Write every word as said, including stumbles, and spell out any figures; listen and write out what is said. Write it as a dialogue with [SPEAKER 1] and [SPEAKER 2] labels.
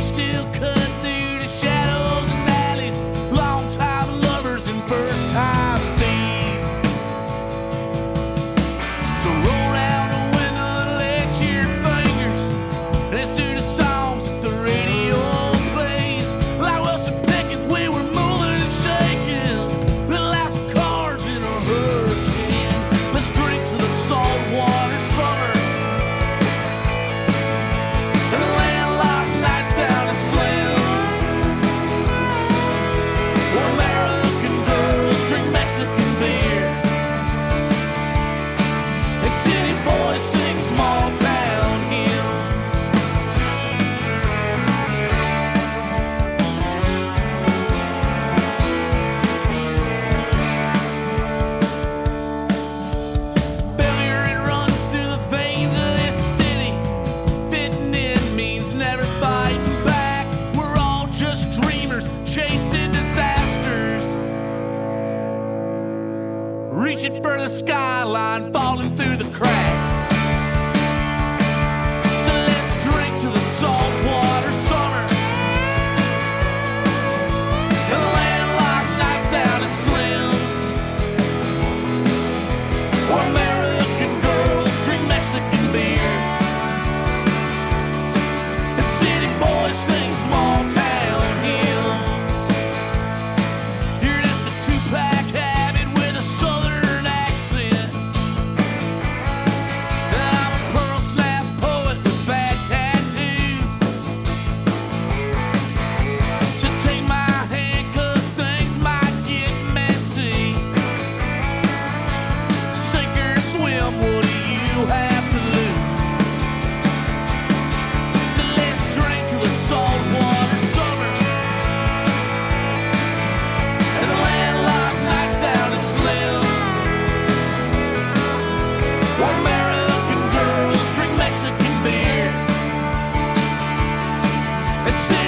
[SPEAKER 1] still cut through the shadows and alleys, long time lovers and first time thieves. So roll down the window and let your fingers let's do the songs that the radio plays. Like Wilson Pickett, we were moving and shaking, little house of cards in a hurricane. Let's drink to the saltwater summer and the landlocked nights down in Slim's, where American girls drink Mexican beer and city boys sing small town hymns. Failure, it runs through the veins of this city. Fitting in means never fighting back. We're all just dreamers chasing disasters, reaching for the skyline, falling through the cracks. So let's drink to the saltwater summer and the landlocked nights down in Slim's, where American girls drink Mexican beer and city boys sing small town hymns. You're just a two-pack habit with a southern accent, and I'm a pearl snap poet with bad tattoos. So take my hand, 'cause things might get messy. Sink or swim, what do you have to lose? So let's drink to the saltwater summer and the landlocked nights down in Slim's, where American girls drink Mexican beer and sing